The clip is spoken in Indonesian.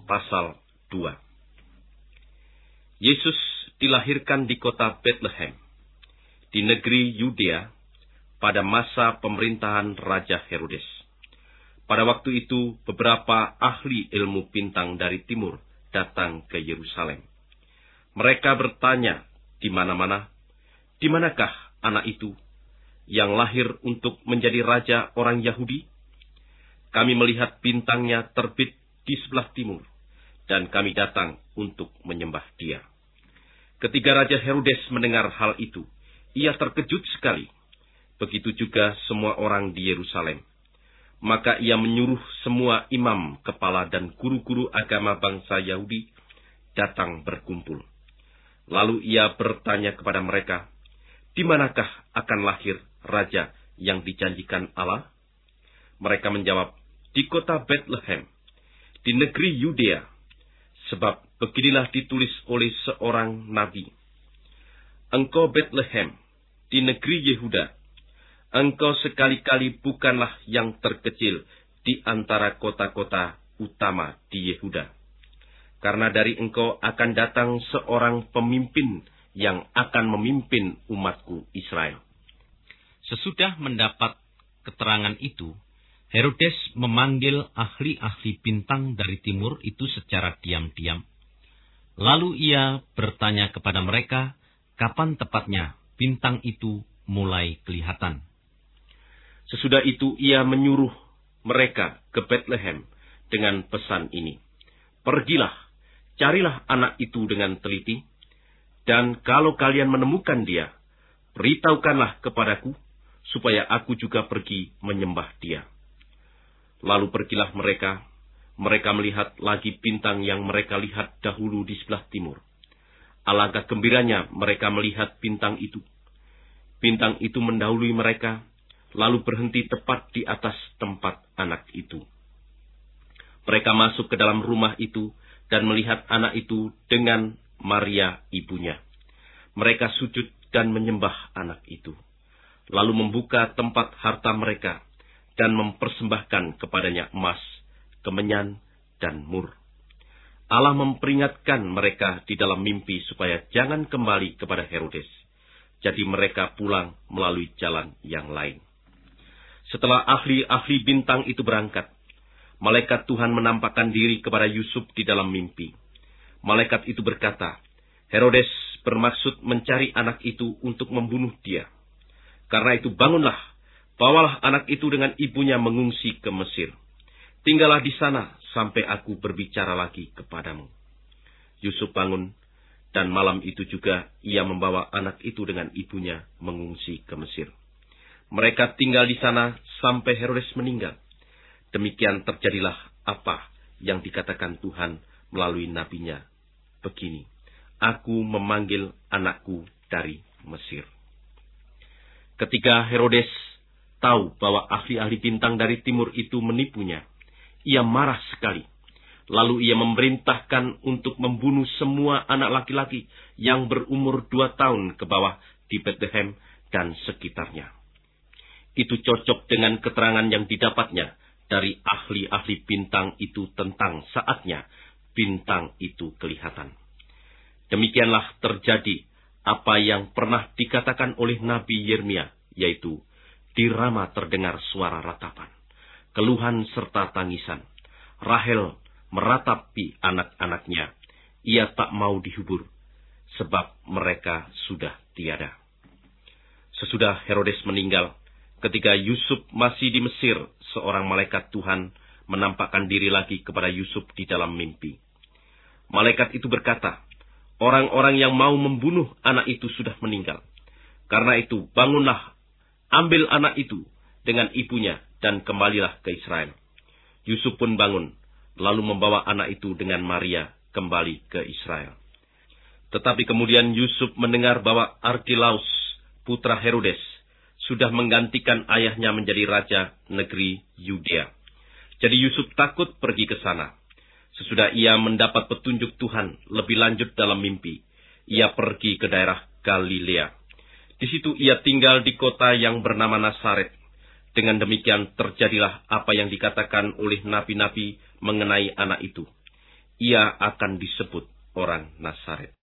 pasal 2. Yesus dilahirkan di kota Bethlehem, di negeri Yudea, pada masa pemerintahan Raja Herodes. Pada waktu itu, beberapa ahli ilmu bintang dari timur datang ke Yerusalem. Mereka bertanya di mana-mana, "Di manakah anak itu yang lahir untuk menjadi raja orang Yahudi? Kami melihat bintangnya terbit di sebelah timur, dan kami datang untuk menyembah dia." Ketika Raja Herodes mendengar hal itu, ia terkejut sekali. Begitu juga semua orang di Yerusalem. Maka ia menyuruh semua imam, kepala, dan guru-guru agama bangsa Yahudi datang berkumpul. Lalu ia bertanya kepada mereka, "Di manakah akan lahir raja yang dijanjikan Allah?" Mereka menjawab, "Di kota Bethlehem, di negeri Yudea, sebab beginilah ditulis oleh seorang nabi. Engkau Bethlehem, di negeri Yehuda, engkau sekali-kali bukanlah yang terkecil di antara kota-kota utama di Yehuda. Karena dari engkau akan datang seorang pemimpin yang akan memimpin umatku Israel." Sesudah mendapat keterangan itu, Herodes memanggil ahli-ahli bintang dari timur itu secara diam-diam. Lalu ia bertanya kepada mereka, kapan tepatnya bintang itu mulai kelihatan. Sesudah itu ia menyuruh mereka ke Bethlehem dengan pesan ini, "Pergilah, carilah anak itu dengan teliti, dan kalau kalian menemukan dia, beritahukanlah kepadaku, supaya aku juga pergi menyembah dia." Lalu pergilah mereka. Mereka melihat lagi bintang yang mereka lihat dahulu di sebelah timur. Alangkah gembiranya mereka melihat bintang itu. Bintang itu mendahului mereka, lalu berhenti tepat di atas tempat anak itu. Mereka masuk ke dalam rumah itu dan melihat anak itu dengan Maria ibunya. Mereka sujud dan menyembah anak itu, lalu membuka tempat harta mereka dan mempersembahkan kepadanya emas, kemenyan, dan mur. Allah memperingatkan mereka di dalam mimpi supaya jangan kembali kepada Herodes. Jadi mereka pulang melalui jalan yang lain. Setelah ahli-ahli bintang itu berangkat, malaikat Tuhan menampakkan diri kepada Yusuf di dalam mimpi. Malaikat itu berkata, "Herodes bermaksud mencari anak itu untuk membunuh dia. Karena itu bangunlah, bawalah anak itu dengan ibunya mengungsi ke Mesir. Tinggallah di sana sampai aku berbicara lagi kepadamu." Yusuf bangun, dan malam itu juga ia membawa anak itu dengan ibunya mengungsi ke Mesir. Mereka tinggal di sana sampai Herodes meninggal. Demikian terjadilah apa yang dikatakan Tuhan melalui nabinya. Begini, "Aku memanggil anakku dari Mesir." Ketika Herodes tahu bahwa ahli-ahli bintang dari timur itu menipunya, ia marah sekali. Lalu ia memerintahkan untuk membunuh semua anak laki-laki yang berumur 2 tahun ke bawah di Bethlehem dan sekitarnya. Itu cocok dengan keterangan yang didapatnya dari ahli-ahli bintang itu tentang saatnya bintang itu kelihatan. Demikianlah terjadi apa yang pernah dikatakan oleh Nabi Yeremia, yaitu, "Di Rama terdengar suara ratapan, keluhan serta tangisan. Rahel meratapi anak-anaknya. Ia tak mau dihibur, sebab mereka sudah tiada." Sesudah Herodes meninggal, ketika Yusuf masih di Mesir, seorang malaikat Tuhan menampakkan diri lagi kepada Yusuf di dalam mimpi. Malaikat itu berkata, "Orang-orang yang mau membunuh anak itu sudah meninggal. Karena itu, bangunlah, ambil anak itu dengan ibunya, dan kembalilah ke Israel." Yusuf pun bangun, lalu membawa anak itu dengan Maria kembali ke Israel. Tetapi kemudian Yusuf mendengar bahwa Arkilaus, putra Herodes, sudah menggantikan ayahnya menjadi raja negeri Yudea. Jadi Yusuf takut pergi ke sana. Sesudah ia mendapat petunjuk Tuhan lebih lanjut dalam mimpi, ia pergi ke daerah Galilea. Di situ ia tinggal di kota yang bernama Nazaret. Dengan demikian terjadilah apa yang dikatakan oleh nabi-nabi mengenai anak itu. ia akan disebut orang Nazaret.